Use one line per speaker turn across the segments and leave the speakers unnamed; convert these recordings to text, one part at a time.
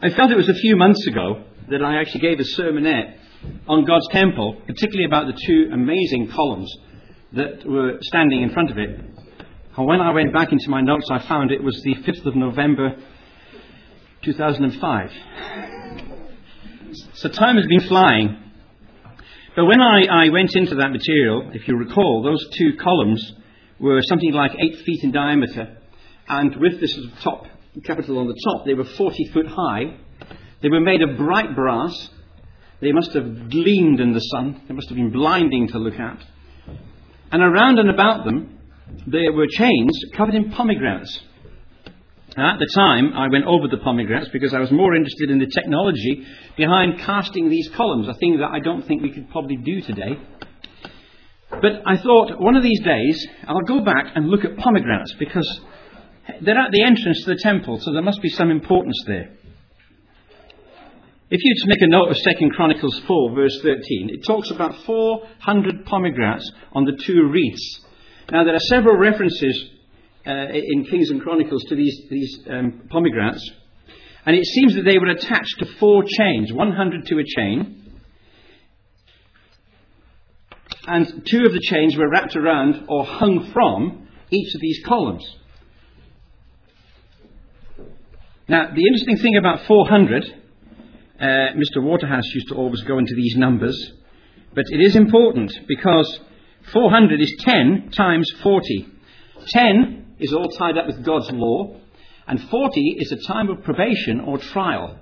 I felt it was a few months ago that I actually gave a sermonette on God's temple, particularly about the two amazing columns that were standing in front of it. And when I went back into my notes, I found it was the 5th of November 2005. So time has been flying. But when I went into that material, if you recall, those two columns were something like 8 feet in diameter. And with this top capital on the top, they were 40 foot high. They were made of bright brass. They must have gleamed in the sun. They must have been blinding to look at. And around and about them, there were chains covered in pomegranates. At the time, I went over the pomegranates because I was more interested in the technology behind casting these columns, a thing that I don't think we could probably do today. But I thought, one of these days, I'll go back and look at pomegranates because they're at the entrance to the temple, so there must be some importance there. If you just make a note of 2 Chronicles 4, verse 13, it talks about 400 pomegranates on the two wreaths. Now, there are several references in Kings and Chronicles to these pomegranates, and it seems that they were attached to 4 chains, 100 to a chain, and 2 of the chains were wrapped around or hung from each of these columns. Now, the interesting thing about 400, Mr. Waterhouse used to always go into these numbers, but it is important because 400 is 10 times 40. 10 is all tied up with God's law, and 40 is a time of probation or trial.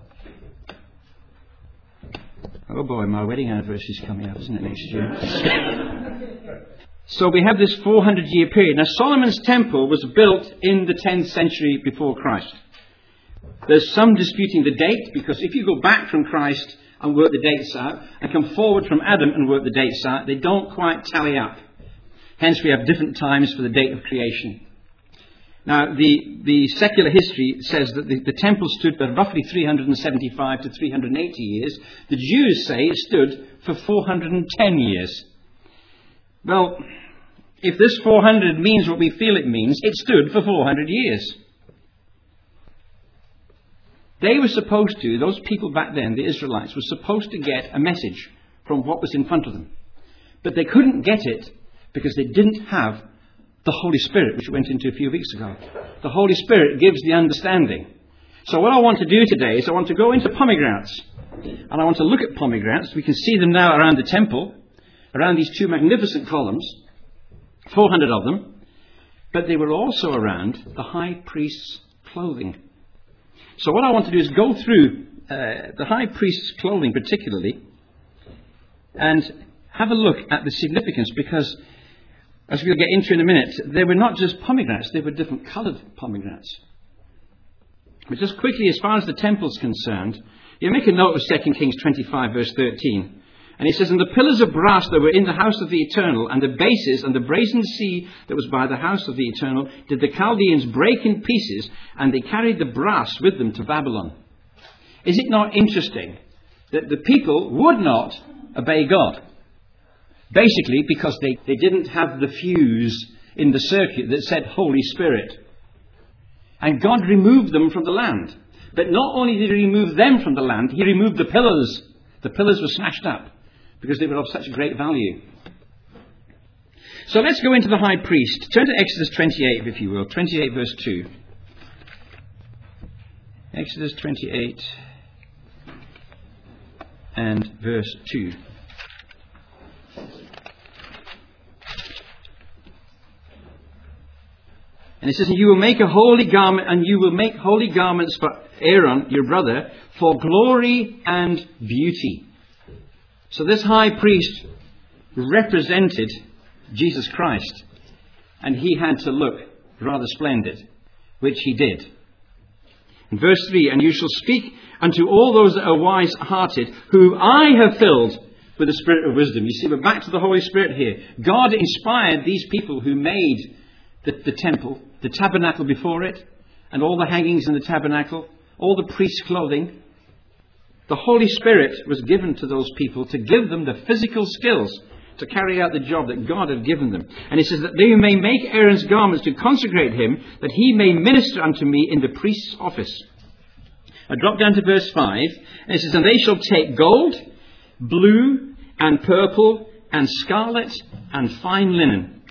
Oh boy, my wedding anniversary is coming up, isn't it, next year? So we have this 400-year period. Now, Solomon's temple was built in the 10th century before Christ. There's some disputing the date, because if you go back from Christ and work the dates out, and come forward from Adam and work the dates out, they don't quite tally up. Hence, we have different times for the date of creation. Now, the secular history says that the temple stood for roughly 375 to 380 years. The Jews say it stood for 410 years. Well, if this 400 means what we feel it means, it stood for 400 years. They were supposed to, those people back then, the Israelites, were supposed to get a message from what was in front of them. But they couldn't get it because they didn't have the Holy Spirit, which we went into a few weeks ago. The Holy Spirit gives the understanding. So what I want to do today is I want to go into pomegranates. And I want to look at pomegranates. We can see them now around the temple, around these 2 magnificent columns, 400 of them. But they were also around the high priest's clothing. So what I want to do is go through the high priest's clothing particularly and have a look at the significance, because as we'll get into in a minute, they were not just pomegranates, they were different coloured pomegranates. But just quickly, as far as the temple is concerned, you make a note of 2 Kings 25 verse 13. And it says, "And the pillars of brass that were in the house of the Eternal, and the bases, and the brazen sea that was by the house of the Eternal, did the Chaldeans break in pieces, and they carried the brass with them to Babylon." Is it not interesting that the people would not obey God? Basically because they didn't have the fuse in the circuit that said Holy Spirit. And God removed them from the land. But not only did He remove them from the land, He removed the pillars. The pillars were smashed up because they were of such great value. So let's go into the high priest. Turn to Exodus 28, if you will. 28 verse 2. Exodus 28 and verse 2. And it says, "And you will make a holy garment, and you will make holy garments for Aaron, your brother, for glory and beauty." So this high priest represented Jesus Christ, and he had to look rather splendid, which he did. In verse 3, "And you shall speak unto all those that are wise-hearted, whom I have filled with the spirit of wisdom." You see, we're back to the Holy Spirit here. God inspired these people who made the temple, the tabernacle before it, and all the hangings in the tabernacle, all the priest's clothing. The Holy Spirit was given to those people to give them the physical skills to carry out the job that God had given them. And it says that they may make Aaron's garments to consecrate him, that he may minister unto me in the priest's office. I drop down to verse 5, and it says, and they shall take gold, blue, and purple, and scarlet, and fine linen.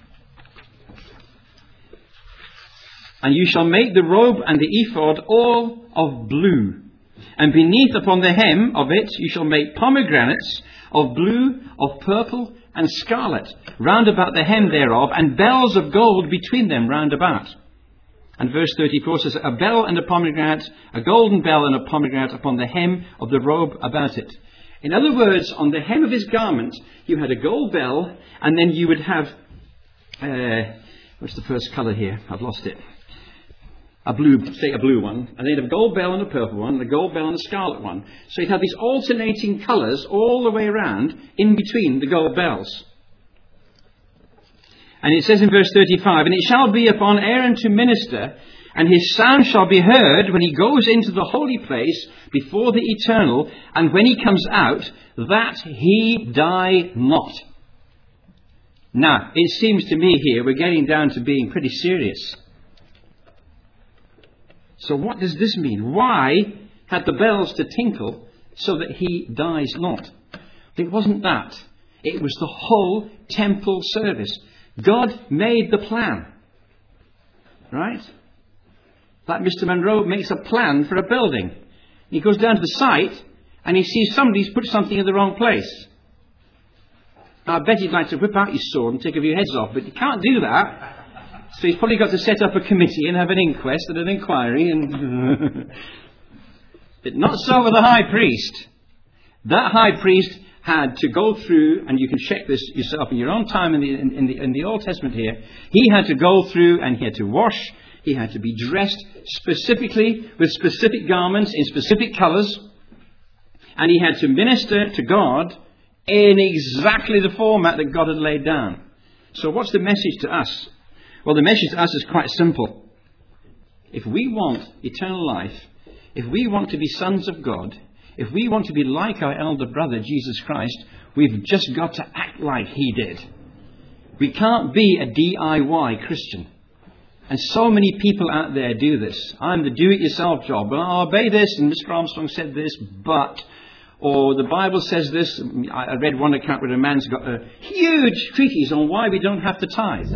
And you shall make the robe and the ephod all of blue. And beneath upon the hem of it you shall make pomegranates of blue, of purple, and scarlet, round about the hem thereof, and bells of gold between them round about. And verse 34 says, a bell and a pomegranate, a golden bell and a pomegranate upon the hem of the robe about it. In other words, on the hem of his garment, you had a gold bell, and then you would have, what's the first colour here? I've lost it. A blue one, and then you'd have a gold bell and a purple one, and a gold bell and a scarlet one. So you'd have these alternating colours all the way around, in between the gold bells. And it says in verse 35, and it shall be upon Aaron to minister, and his sound shall be heard when he goes into the holy place before the Eternal, and when he comes out, that he die not. Now, it seems to me here we're getting down to being pretty serious. So what does this mean? Why had the bells to tinkle so that he dies not? It wasn't that. It was the whole temple service. God made the plan. Right? Like Mr. Monroe makes a plan for a building. He goes down to the site and he sees somebody's put something in the wrong place. Now, I bet he'd like to whip out his sword and take a few heads off, but he can't do that. So he's probably got to set up a committee and have an inquest and an inquiry. But not so with the high priest. That high priest had to go through, and you can check this yourself in your own time in the Old Testament here. He had to go through and he had to wash. He had to be dressed specifically with specific garments in specific colours. And he had to minister to God in exactly the format that God had laid down. So what's the message to us? Well, the message to us is quite simple. If we want eternal life, if we want to be sons of God, if we want to be like our elder brother, Jesus Christ, we've just got to act like he did. We can't be a DIY Christian. And so many people out there do this. I'm the do-it-yourself job. Well, I'll obey this, and Mr. Armstrong said this, but... Or the Bible says this. I read one account where a man's got a huge treatise on why we don't have to tithe.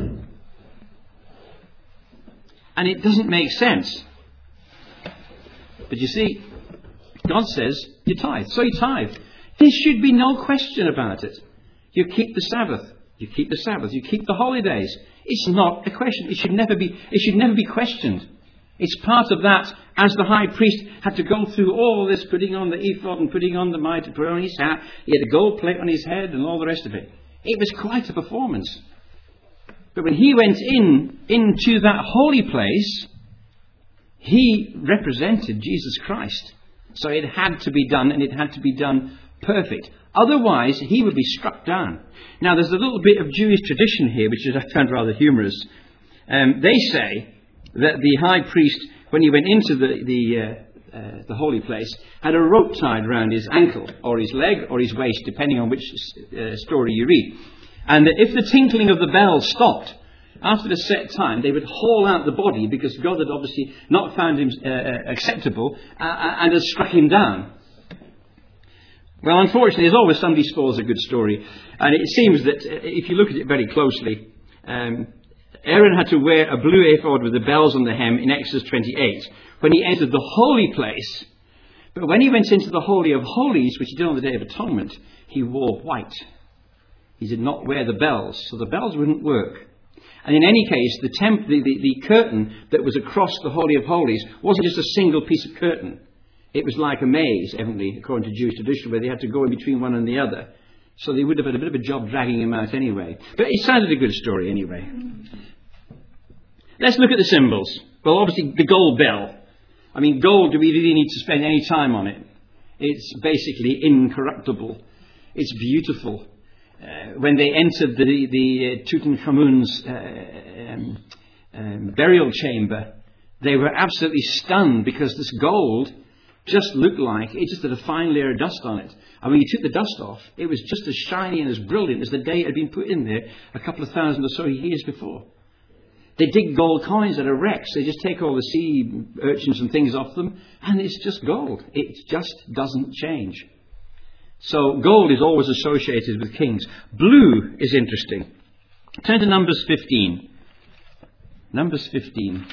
And it doesn't make sense. But you see, God says you tithe. So you tithe. There should be no question about it. You keep the Sabbath. You keep the Sabbath. You keep the holidays. It's not a question. It should never be questioned. It's part of that, as the high priest had to go through all this, putting on the ephod and putting on the mitre, put on his hat. He had a gold plate on his head and all the rest of it. It was quite a performance. But when he went into that holy place, he represented Jesus Christ. So it had to be done, and it had to be done perfect. Otherwise, he would be struck down. Now, there's a little bit of Jewish tradition here, which I found rather humorous. They say that the high priest, when he went into the holy place, had a rope tied around his ankle, or his leg, or his waist, depending on which story you read. And that if the tinkling of the bell stopped after a set time, they would haul out the body, because God had obviously not found him acceptable and had struck him down. Well, unfortunately, there's always somebody spoils a good story. And it seems that if you look at it very closely, Aaron had to wear a blue ephod with the bells on the hem in Exodus 28 when he entered the holy place. But when he went into the Holy of Holies, which he did on the Day of Atonement, he wore white. He did not wear the bells, so the bells wouldn't work. And in any case, the curtain that was across the Holy of Holies wasn't just a single piece of curtain. It was like a maze, evidently, according to Jewish tradition, where they had to go in between one and the other. So they would have had a bit of a job dragging him out anyway. But it sounded a good story anyway. Let's look at the symbols. Well, obviously, the gold bell. I mean, gold, do we really need to spend any time on it? It's basically incorruptible. It's beautiful. When they entered the Tutankhamun's burial chamber, they were absolutely stunned, because this gold just looked like it just had a fine layer of dust on it. And when you took the dust off, it was just as shiny and as brilliant as the day it had been put in there a couple of thousand or so years before. They dig gold coins out of wrecks. They just take all the sea urchins and things off them, and it's just gold. It just doesn't change. So gold is always associated with kings. Blue is interesting. Turn to Numbers 15. Numbers 15.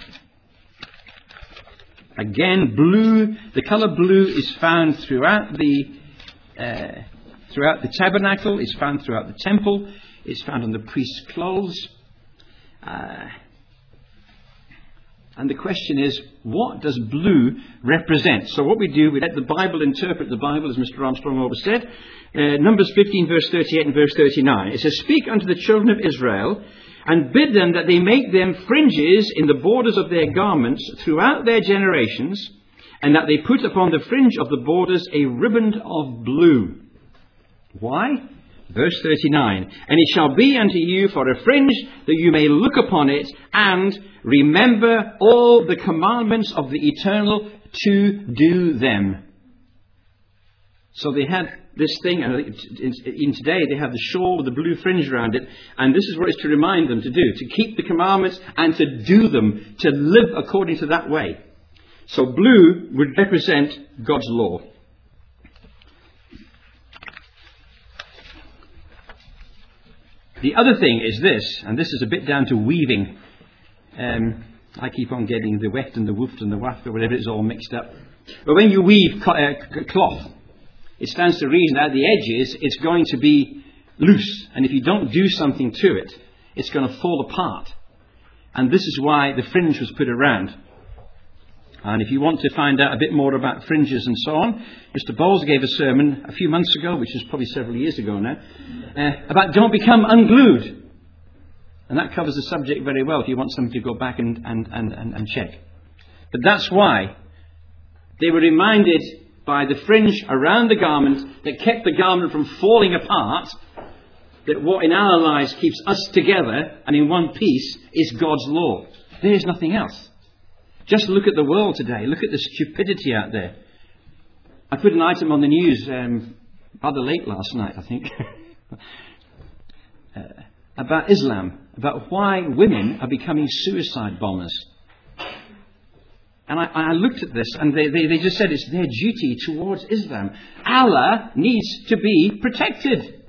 Again, blue. The colour blue is found throughout the tabernacle. It's found throughout the temple. It's found on the priest's clothes. And the question is, what does blue represent? So what we do, we let the Bible interpret the Bible, as Mr. Armstrong always said. Numbers 15, verse 38 and verse 39. It says, "Speak unto the children of Israel, and bid them that they make them fringes in the borders of their garments throughout their generations, and that they put upon the fringe of the borders a riband of blue." Why? Verse 39, "And it shall be unto you for a fringe, that you may look upon it, and remember all the commandments of the Eternal to do them." So they had this thing, and in today they have the shawl with the blue fringe around it, and this is what it's to remind them to do, to keep the commandments and to do them, to live according to that way. So blue would represent God's law. The other thing is this, and this is a bit down to weaving. I keep on getting the weft and the woofed and the waft or whatever, it's all mixed up. But when you weave cloth, it stands to reason that at the edges it's going to be loose. And if you don't do something to it, it's going to fall apart. And this is why the fringe was put around. And if you want to find out a bit more about fringes and so on, Mr. Bowles gave a sermon a few months ago, which is probably several years ago now, about don't become unglued. And that covers the subject very well if you want somebody to go back and check. But that's why they were reminded by the fringe around the garment that kept the garment from falling apart, that what in our lives keeps us together and in one piece is God's law. There is nothing else. Just look at the world today. Look at the stupidity out there. I put an item on the news rather late last night, I think, about Islam, about why women are becoming suicide bombers. And I looked at this, and they just said it's their duty towards Islam. Allah needs to be protected.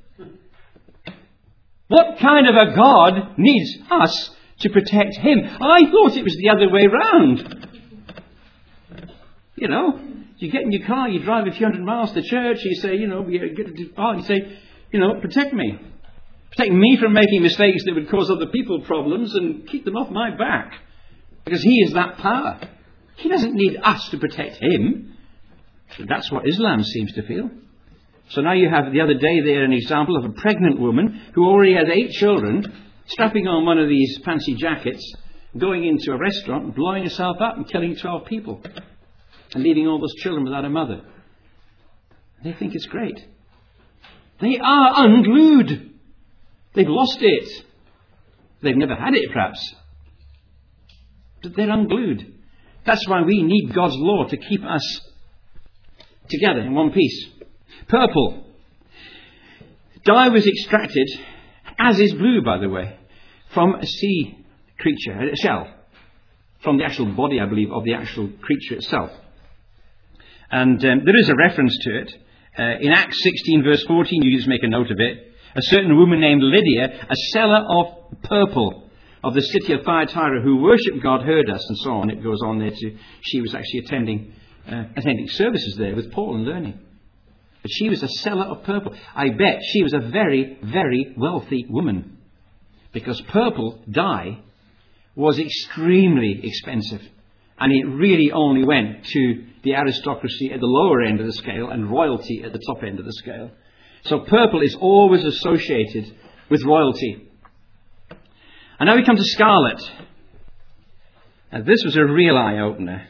What kind of a God needs us to protect him? I thought it was the other way round. You know, you get in your car, you drive a few hundred miles to church, you say, you say, protect me. Protect me from making mistakes that would cause other people problems and keep them off my back. Because he is that power. He doesn't need us to protect him. But that's what Islam seems to feel. So now you have the other day there an example of a pregnant woman who already has 8 children, strapping on one of these fancy jackets, going into a restaurant, blowing herself up and killing 12 people. And leaving all those children without a mother. They think it's great. They are unglued. They've lost it. They've never had it, perhaps. But they're unglued. That's why we need God's law to keep us together in one piece. Purple. Dye was extracted, as is blue, by the way, from a sea creature, a shell. From the actual body, I believe, of the actual creature itself. And there is a reference to it. In Acts 16, verse 14, you just make a note of it. A certain woman named Lydia, a seller of purple of the city of Thyatira, who worshipped God, heard us, and so on. It goes on there to, she was actually attending services there with Paul and learning. But she was a seller of purple. I bet she was a very, very wealthy woman. Because purple dye was extremely expensive. And it really only went to the aristocracy at the lower end of the scale and royalty at the top end of the scale. So purple is always associated with royalty. And now we come to scarlet. Now this was a real eye-opener.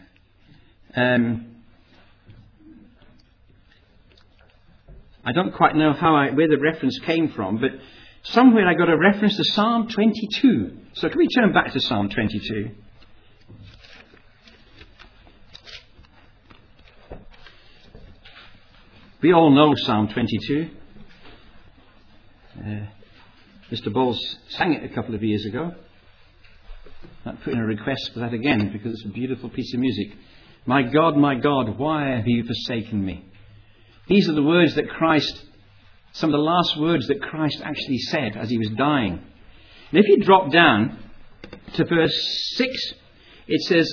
I don't quite know where the reference came from, but somewhere I got a reference to Psalm 22. So can we turn back to Psalm 22? We all know Psalm 22. Mr. Bowles sang it a couple of years ago. I put in a request for that again because it's a beautiful piece of music. My God, why have you forsaken me? These are the words that Christ, some of the last words that Christ actually said as he was dying. And if you drop down to verse 6, it says,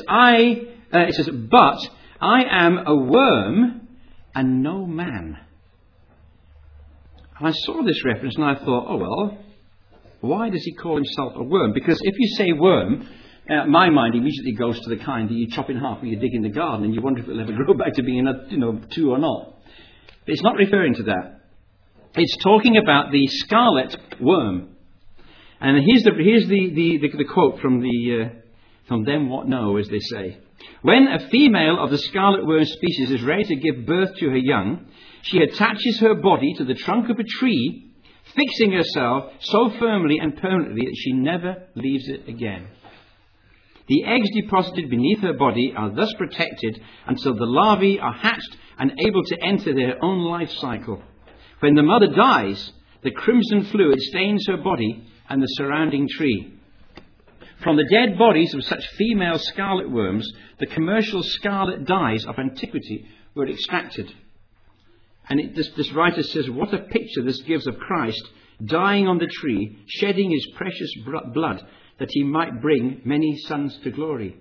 but I am a worm and no man. And I saw this reference and I thought, oh well, why does he call himself a worm? Because if you say worm, my mind immediately goes to the kind that you chop in half when you dig in the garden and you wonder if it'll ever grow back to being a two or not. But it's not referring to that. It's talking about the scarlet worm. And here's the quote from them what know, as they say. When a female of the scarlet worm species is ready to give birth to her young, she attaches her body to the trunk of a tree, fixing herself so firmly and permanently that she never leaves it again. The eggs deposited beneath her body are thus protected until the larvae are hatched and able to enter their own life cycle. When the mother dies, the crimson fluid stains her body and the surrounding tree. From the dead bodies of such female scarlet worms, the commercial scarlet dyes of antiquity were extracted. And this writer says, what a picture this gives of Christ dying on the tree, shedding his precious blood, that he might bring many sons to glory.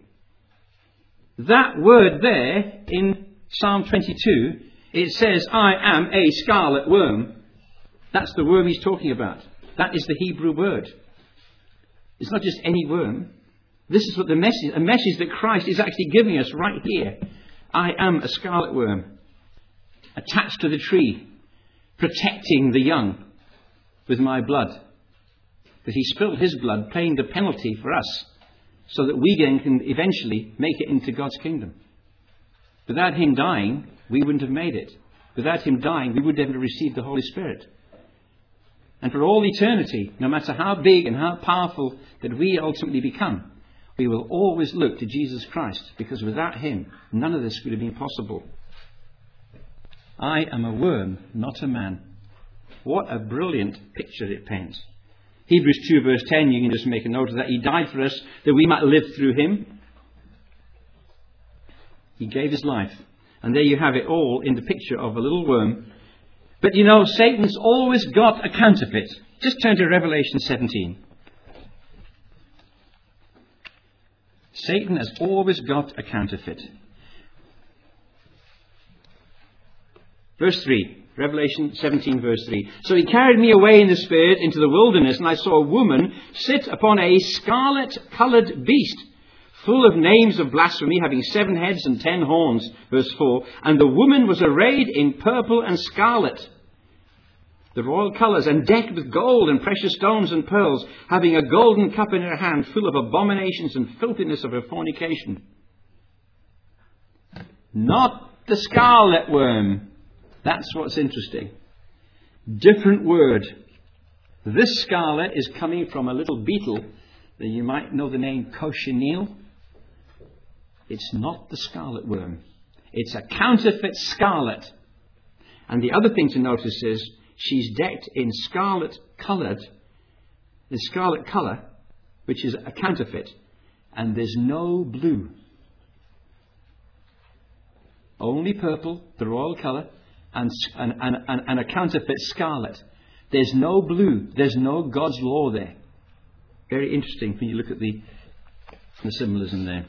That word there in Psalm 22, it says, I am a scarlet worm. That's the worm he's talking about. That is the Hebrew word. It's not just any worm. This is what a message that Christ is actually giving us right here. I am a scarlet worm, attached to the tree, protecting the young with my blood. That he spilled his blood, paying the penalty for us, so that we then can eventually make it into God's kingdom. Without him dying, we wouldn't have made it. Without him dying, we wouldn't have received the Holy Spirit. And for all eternity, no matter how big and how powerful that we ultimately become, we will always look to Jesus Christ, because without him, none of this would have been possible. I am a worm, not a man. What a brilliant picture it paints. Hebrews 2 verse 10, you can just make a note of that. He died for us that we might live through him. He gave his life. And there you have it all in the picture of a little worm. But you know, Satan's always got a counterfeit. Just turn to Revelation 17. Satan has always got a counterfeit. Verse 3. Revelation 17 verse 3. So he carried me away in the spirit into the wilderness, and I saw a woman sit upon a scarlet-coloured beast, full of names of blasphemy, having 7 heads and 10 horns. Verse 4. And the woman was arrayed in purple and scarlet, the royal colours, and decked with gold and precious stones and pearls, having a golden cup in her hand, full of abominations and filthiness of her fornication. Not the scarlet worm. That's what's interesting. Different word. This scarlet is coming from a little beetle that you might know the name cochineal. It's not the scarlet worm. It's a counterfeit scarlet. And the other thing to notice is she's decked in scarlet colour, which is a counterfeit, and there's no blue. Only purple, the royal colour, and a counterfeit scarlet. There's no blue. There's no God's law there. Very interesting when you look at the symbolism there.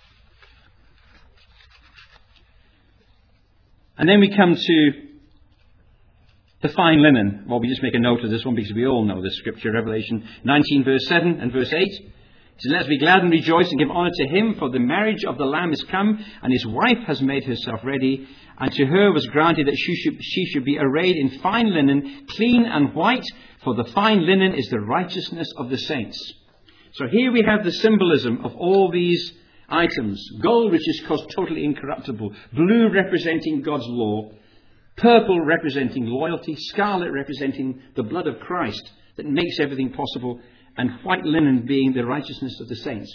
And then we come to the fine linen. Well, we just make a note of this one because we all know this scripture, Revelation 19 verse 7 and verse 8. It says, let us be glad and rejoice and give honour to him, for the marriage of the Lamb is come, and his wife has made herself ready. And to her was granted that she should be arrayed in fine linen, clean and white, for the fine linen is the righteousness of the saints. So here we have the symbolism of all these items. Gold, which is totally incorruptible. Blue representing God's law. Purple representing loyalty. Scarlet representing the blood of Christ that makes everything possible. And white linen being the righteousness of the saints.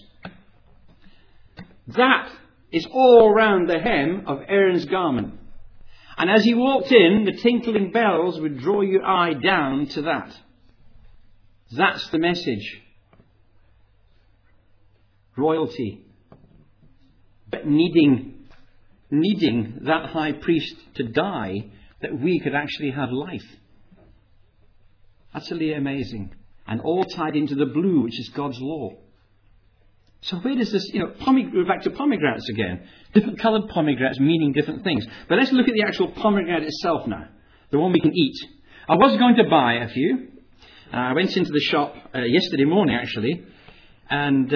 That is all round the hem of Aaron's garment. And as he walked in, the tinkling bells would draw your eye down to that. That's the message. royalty, but needing that high priest to die that we could actually have life. Utterly amazing. And all tied into the blue, which is God's law. So where does this, we're back to pomegranates again. Different coloured pomegranates meaning different things. But let's look at the actual pomegranate itself now. The one we can eat. I was going to buy a few. I went into the shop yesterday morning, actually. And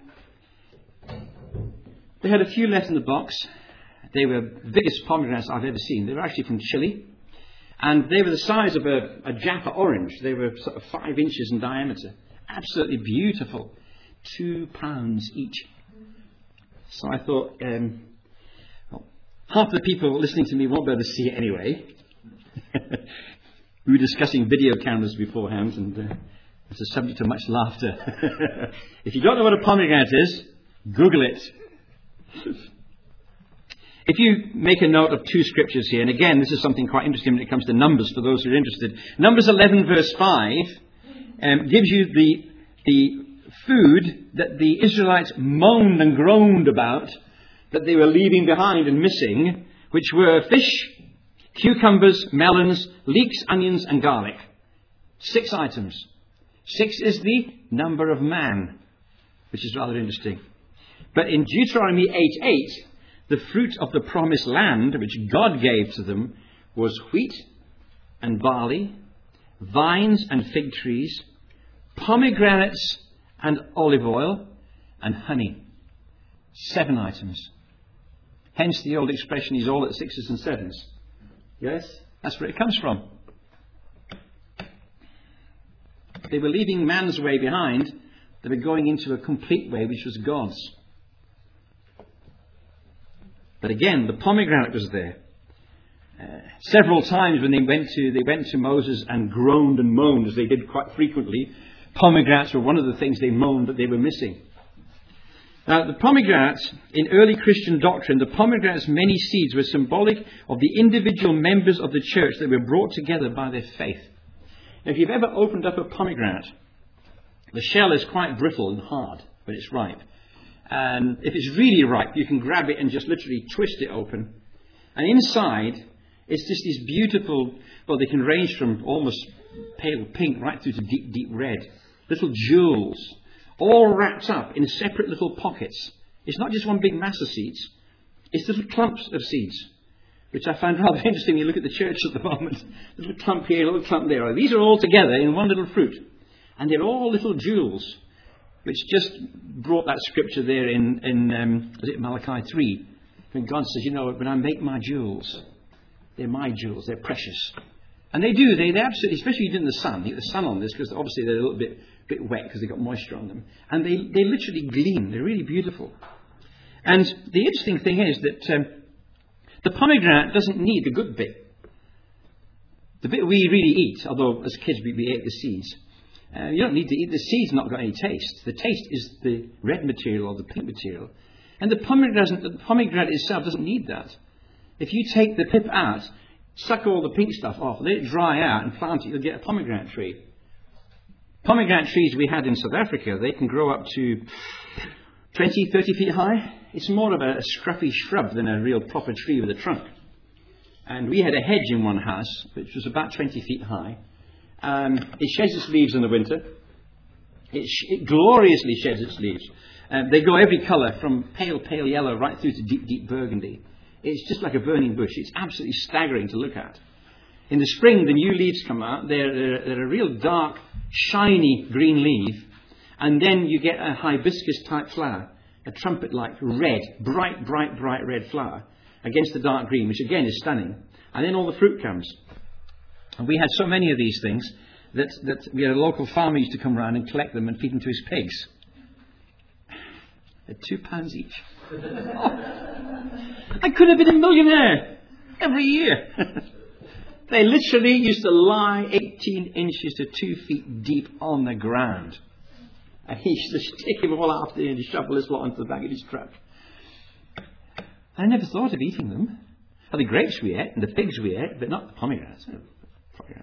they had a few left in the box. They were the biggest pomegranates I've ever seen. They were actually from Chile. And they were the size of a Jaffa orange. They were sort of 5 inches in diameter. Absolutely beautiful. £2 each. So I thought, half the people listening to me won't be able to see it anyway. We were discussing video cameras beforehand, and it's a subject of much laughter. If you don't know what a pomegranate is, Google it. If you make a note of 2 scriptures here, and again, this is something quite interesting when it comes to Numbers for those who are interested. Numbers 11 verse 5 gives you the food that the Israelites moaned and groaned about, that they were leaving behind and missing, which were fish, cucumbers, melons, leeks, onions and garlic. 6 items. 6 is the number of man, which is rather interesting. But in Deuteronomy 8:8, the fruit of the promised land, which God gave to them, was wheat and barley, vines and fig trees, pomegranates and olive oil, and honey. 7 items. Hence the old expression, he's all at 6s and 7s. Yes? That's where it comes from. They were leaving man's way behind. They were going into a complete way, which was God's. But again, the pomegranate was there. Several times when they went to Moses and groaned and moaned, as they did quite frequently. Pomegranates were one of the things they moaned that they were missing. Now, the pomegranates, in early Christian doctrine, the pomegranate's many seeds were symbolic of the individual members of the church that were brought together by their faith. Now, if you've ever opened up a pomegranate, the shell is quite brittle and hard when it's ripe. And if it's really ripe, you can grab it and just literally twist it open. And inside, it's just these beautiful, they can range from almost pale pink right through to deep, deep red. Little jewels, all wrapped up in separate little pockets. It's not just one big mass of seeds. It's little clumps of seeds, which I find rather interesting when you look at the church at the moment. A little clump here, a little clump there. These are all together in one little fruit. And they're all little jewels, which just brought that scripture there in Malachi 3. When God says, when I make my jewels, they're my jewels, they're precious. And they do, they absolutely, especially in the sun. You get the sun on this, because obviously they're a little bit wet because they've got moisture on them. And they literally gleam, they're really beautiful. And the interesting thing is that the pomegranate doesn't need the good bit. The bit we really eat, although as kids we ate the seeds. You don't need to eat the seeds, not got any taste. The taste is the red material or the pink material. And the pomegranate itself doesn't need that. If you take the pip out, suck all the pink stuff off, let it dry out and plant it, you'll get a pomegranate tree. Pomegranate trees we had in South Africa, they can grow up to 20, 30 feet high. It's more of a scruffy shrub than a real proper tree with a trunk. And we had a hedge in one house, which was about 20 feet high. It sheds its leaves in the winter. It gloriously sheds its leaves. They go every colour, from pale, pale yellow right through to deep, deep burgundy. It's just like a burning bush. It's absolutely staggering to look at. In the spring, the new leaves come out. They're a real dark, shiny green leaf. And then you get a hibiscus-type flower, a trumpet-like red, bright, bright, bright red flower against the dark green, which again is stunning. And then all the fruit comes. And we had so many of these things that we had a local farmer used to come around and collect them and feed them to his pigs. At £2 each. I could have been a millionaire every year. They literally used to lie 18 inches to 2 feet deep on the ground. And he used to stick them all after and shovel his lot onto the back of his truck. I never thought of eating them. Well, the grapes we ate and the figs we ate, but not the pomegranates.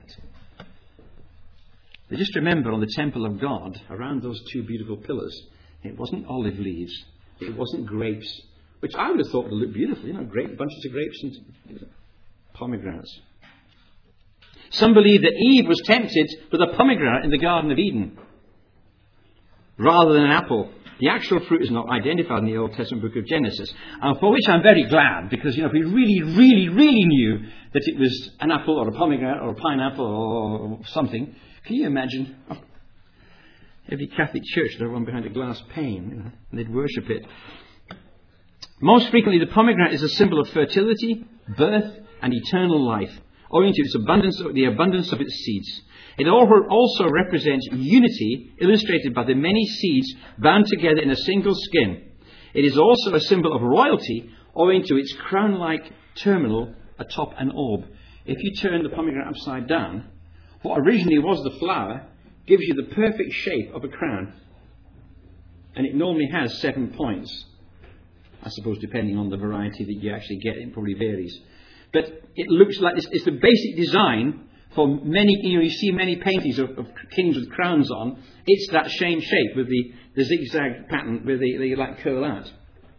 They just remember on the temple of God, around those 2 beautiful pillars, It wasn't olive leaves. It wasn't grapes, which I would have thought would look beautiful. Bunches of grapes and pomegranates. Some believe that Eve was tempted with a pomegranate in the Garden of Eden rather than an apple. The actual fruit is not identified in the Old Testament book of Genesis, for which I'm very glad, because if we really, really, really knew that it was an apple or a pomegranate or a pineapple or something, can you imagine? Every Catholic church, they're one behind a glass pane, and they'd worship it. Most frequently, the pomegranate is a symbol of fertility, birth, and eternal life, owing to the abundance of its seeds. It also represents unity, illustrated by the many seeds bound together in a single skin. It is also a symbol of royalty, owing to its crown-like terminal atop an orb. If you turn the pomegranate upside down, what originally was the flower gives you the perfect shape of a crown. And it normally has 7 points. I suppose depending on the variety that you actually get, it probably varies. But it looks like it's the basic design for many, you see many paintings of kings with crowns on. It's that same shape with the zigzag pattern where they like curl out.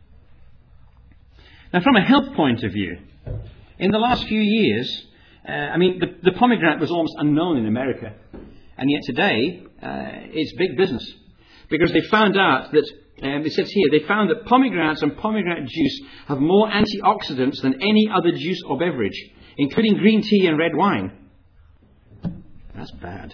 Now, from a health point of view, in the last few years, the pomegranate was almost unknown in America. And yet today, it's big business. Because they found out that, it says here, they found that pomegranates and pomegranate juice have more antioxidants than any other juice or beverage, including green tea and red wine. That's bad.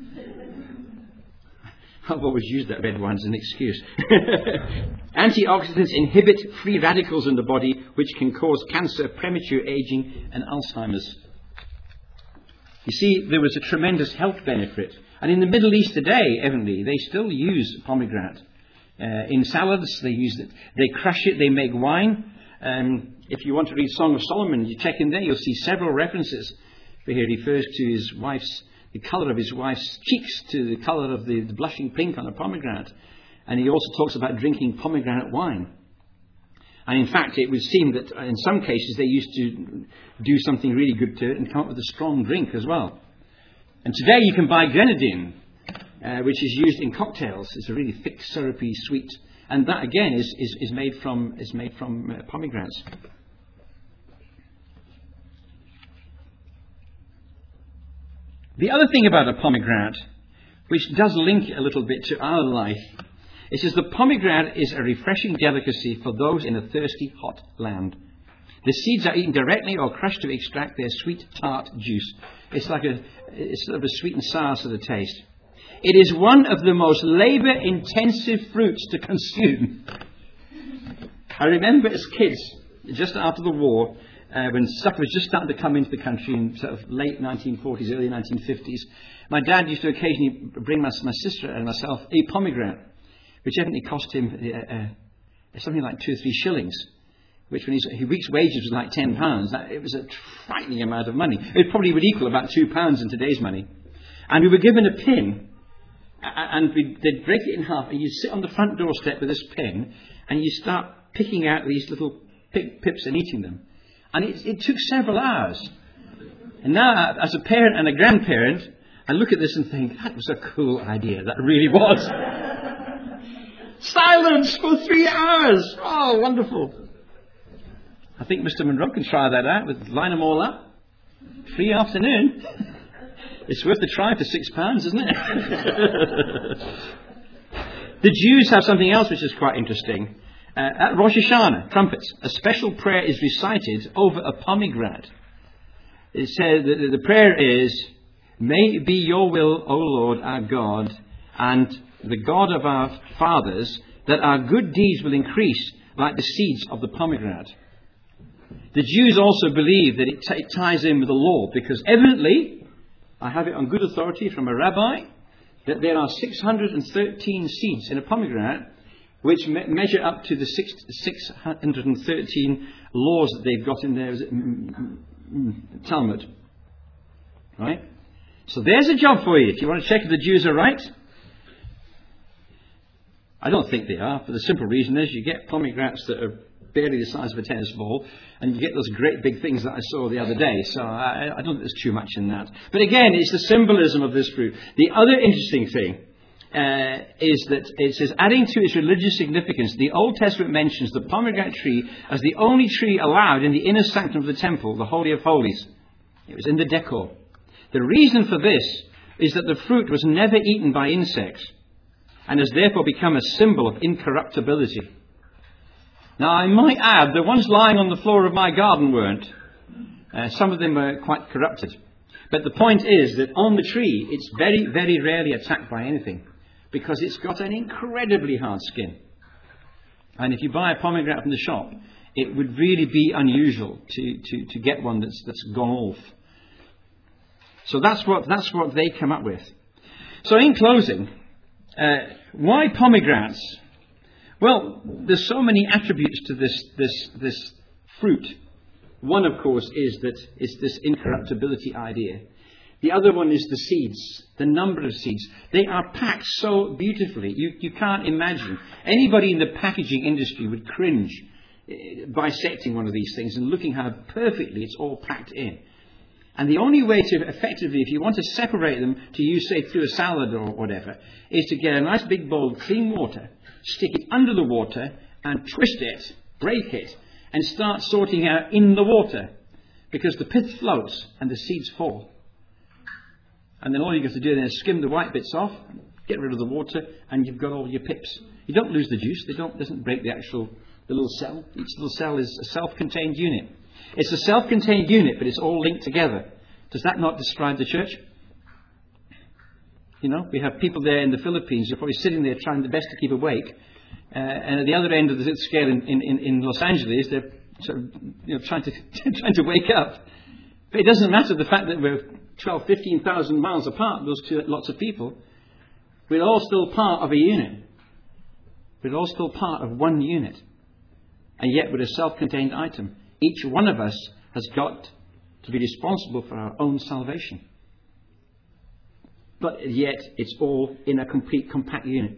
I've always used that red wine as an excuse. Antioxidants inhibit free radicals in the body, which can cause cancer, premature aging, and Alzheimer's. You see, there was a tremendous health benefit. And in the Middle East today, evidently, they still use pomegranate. In salads, they use it. They crush it, they make wine. If you want to read Song of Solomon, you check in there, you'll see several references where he refers to the colour of his wife's cheeks to the colour of the blushing pink on a pomegranate. And he also talks about drinking pomegranate wine. And in fact, it would seem that in some cases they used to do something really good to it and come up with a strong drink as well. And today you can buy grenadine, which is used in cocktails. It's a really thick, syrupy, sweet, and that again is made from pomegranates. The other thing about a pomegranate, which does link a little bit to our life, it says the pomegranate is a refreshing delicacy for those in a thirsty, hot land. The seeds are eaten directly or crushed to extract their sweet, tart juice. It's sort of a sweet and sour sort of taste. It is one of the most labour-intensive fruits to consume. I remember as kids, just after the war, when stuff was just starting to come into the country in sort of late 1940s, early 1950s, my dad used to occasionally bring my sister and myself a pomegranate, which evidently cost him something like 2 or 3 shillings, which when his week's wages was like £10, it was a frightening amount of money. It probably would equal about £2 in today's money. And we were given a pin, and they'd break it in half, and you'd sit on the front doorstep with this pin, and you start picking out these little pips and eating them. And it took several hours. And now, as a parent and a grandparent, I look at this and think, that was a cool idea. That really was. Silence for 3 hours. Oh, wonderful. I think Mr. Monroe can try that out. Line them all up. Free afternoon. It's worth the try for £6, isn't it? The Jews have something else which is quite interesting. At Rosh Hashanah, trumpets, a special prayer is recited over a pomegranate. It says that the prayer is, "May it be your will, O Lord our God, and the God of our fathers, that our good deeds will increase like the seeds of the pomegranate." The Jews also believe that it ties in with the law, because evidently, I have it on good authority from a rabbi, that there are 613 seeds in a pomegranate, which measure up to the 613 laws that they've got in their Talmud. Right? So there's a job for you, if you want to check if the Jews are right. I don't think they are, for the simple reason is you get pomegranates that are barely the size of a tennis ball, and you get those great big things that I saw the other day. So I don't think there's too much in that. But again, it's the symbolism of this fruit. The other interesting thing is that it says, adding to its religious significance, the Old Testament mentions the pomegranate tree as the only tree allowed in the inner sanctum of the temple, the Holy of Holies. It was in the decor. The reason for this is that the fruit was never eaten by insects and has therefore become a symbol of incorruptibility. Now, I might add, the ones lying on the floor of my garden weren't. Some of them were quite corrupted. But the point is that on the tree, it's very, very rarely attacked by anything, because it's got an incredibly hard skin. And if you buy a pomegranate from the shop, it would really be unusual to get one that's gone off. So that's what they come up with. So in closing, why pomegranates? Well, there's so many attributes to this fruit. One, of course, is that it's this incorruptibility idea. The other one is the seeds, the number of seeds. They are packed so beautifully. You can't imagine. Anybody in the packaging industry would cringe bisecting one of these things and looking how perfectly it's all packed in. And the only way to effectively, if you want to separate them to use, say, through a salad or whatever, is to get a nice big bowl of clean water, stick it under the water and twist it, break it, and start sorting out in the water, because the pith floats and the seeds fall. And then all you have to do then is skim the white bits off, get rid of the water, and you've got all your pips. You don't lose the juice. It doesn't break the little cell. Each little cell is a self-contained unit. It's a self-contained unit, but it's all linked together. Does that not describe the church? You know, we have people there in the Philippines who are probably sitting there trying their best to keep awake. And at the other end of the scale in Los Angeles, they're sort of, trying to wake up. But it doesn't matter the fact that we're 12, 15,000 miles apart, those two lots of people. We're all still part of a unit. We're all still part of one unit. And yet we're a self-contained item. Each one of us has got to be responsible for our own salvation. But yet it's all in a complete, compact unit.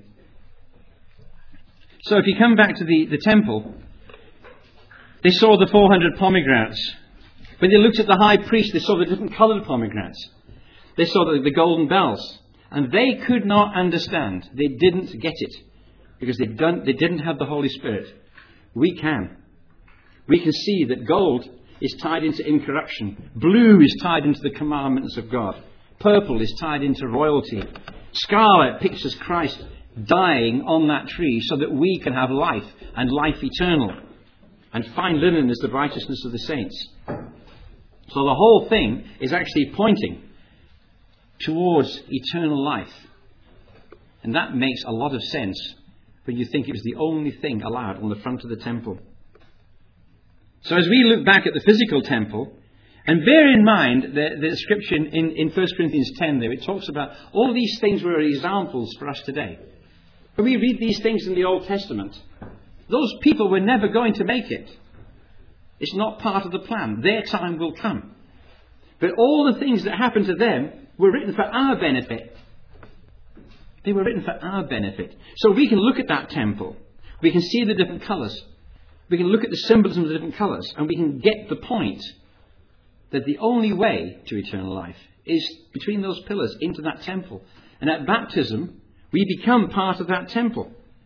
So if you come back to the temple, they saw the 400 pomegranates. When they looked at the high priest, they saw the different coloured pomegranates. They saw the golden bells. And they could not understand. They didn't get it. Because they didn't have the Holy Spirit. We can. We can see that gold is tied into incorruption. Blue is tied into the commandments of God. Purple is tied into royalty. Scarlet pictures Christ dying on that tree so that we can have life and life eternal. And fine linen is the righteousness of the saints. So the whole thing is actually pointing towards eternal life. And that makes a lot of sense when you think it was the only thing allowed on the front of the temple. So as we look back at the physical temple, and bear in mind the scripture in 1 Corinthians 10 there, it talks about all these things were examples for us today. When we read these things in the Old Testament, those people were never going to make it. It's not part of the plan. Their time will come. But all the things that happened to them were written for our benefit. They were written for our benefit. So we can look at that temple. We can see the different colours. We can look at the symbolism of the different colours. And we can get the point that the only way to eternal life is between those pillars into that temple. And at baptism, we become part of that temple.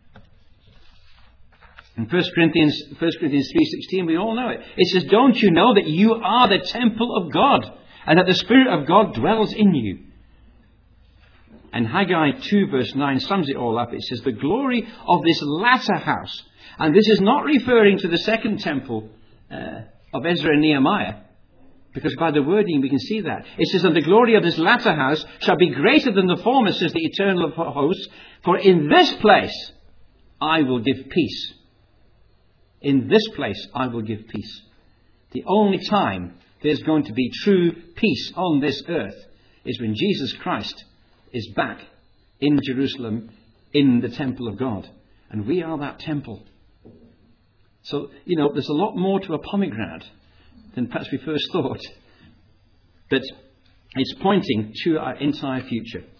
In 1 Corinthians 3:16, we all know it. It says, don't you know that you are the temple of God and that the Spirit of God dwells in you? And Haggai 2 verse 9 sums it all up. It says, the glory of this latter house. And this is not referring to the second temple of Ezra and Nehemiah. Because by the wording we can see that. It says, and the glory of this latter house shall be greater than the former, says the eternal host. For in this place I will give peace. In this place I will give peace. The only time there's going to be true peace on this earth is when Jesus Christ is back in Jerusalem in the temple of God. And we are that temple. So, there's a lot more to a pomegranate than perhaps we first thought. But it's pointing to our entire future.